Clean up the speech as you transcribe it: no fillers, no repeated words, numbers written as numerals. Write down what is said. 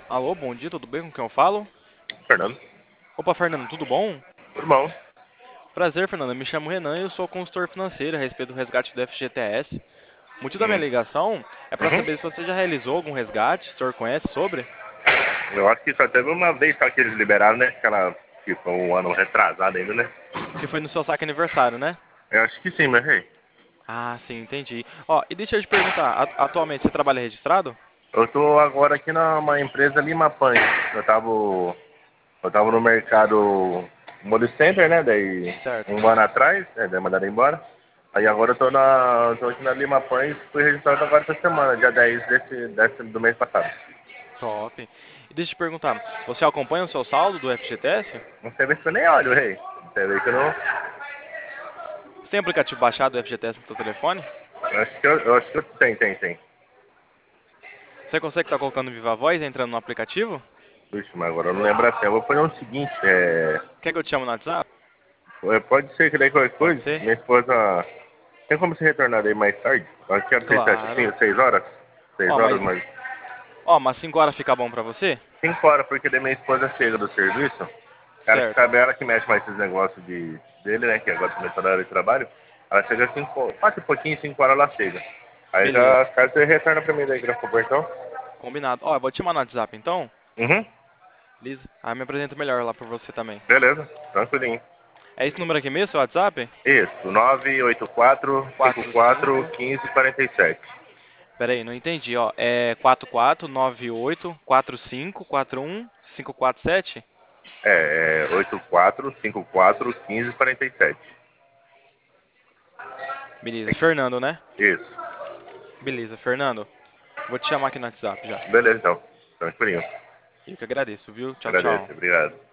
Alô, bom dia, tudo bem? Com quem eu falo? Fernando. Opa, Fernando, tudo bom? Tudo bom? Prazer, Fernando. Eu me chamo Renan e eu sou consultor financeiro a respeito do resgate do FGTS. O motivo da minha Hum. ligação é para Uhum. saber se você já realizou algum resgate, se o senhor conhece sobre. Eu acho que só teve uma vez só que eles liberaram, né? Aquela, tipo, um ano retrasado ainda, né? Que foi no seu saque aniversário, né? Eu acho que sim, mas hey, Ah, sim, entendi. Ó, e deixa eu te perguntar, atualmente você trabalha registrado? eu tô agora aqui numa empresa Lima Pães. Eu tava no mercado Mall Center, né? Daí Certo. um ano atrás, daí mandaram embora. Aí agora eu tô aqui na Lima Pães, fui registrado agora essa semana, dia 10 do mês passado. Top. E deixa eu te perguntar, você acompanha o seu saldo do FGTS? Não sei ver se eu nem olho, rei. Não sei ver que eu não. Você tem aplicativo baixado do FGTS no seu telefone? Eu acho que eu tem. Você consegue estar colocando Viva Voz entrando no aplicativo? Puxa, mas agora eu não lembro assim. Eu vou fazer o seguinte, Quer que eu te chame no WhatsApp? pode ser que daí qualquer Pode coisa, ser? minha esposa. Tem como você retornar daí mais tarde? Eu quero ser Claro. certinho, 6 horas? seis Ó, horas, mas mas Ó, mas 5 horas fica bom pra você? 5 horas, porque daí minha esposa chega do serviço. Ela que Certo. sabe, ela que mexe mais esses negócios dele, né? Que agora começou a hora de trabalho. Ela chega às 4 e pouquinho, 5 horas ela chega. Aí já, Beleza. caso você retorna pra mim daí, por favor, então. Combinado. Ó, eu vou te chamar no WhatsApp então. Uhum, Beleza? Aí me apresenta melhor lá pra você também. beleza, tranquilinho. É esse número aqui mesmo, seu WhatsApp? Isso, 984 54 45. 15 47. Pera aí, não entendi, ó. É 4498 45 41 547? É 84 54 15 47. Beleza, Fernando, né? Isso. Beleza, Fernando. Vou te chamar aqui no WhatsApp já. Beleza, então. Tranquilinho. Eu que agradeço, viu? Tchau, Agradeço. tchau. Obrigado.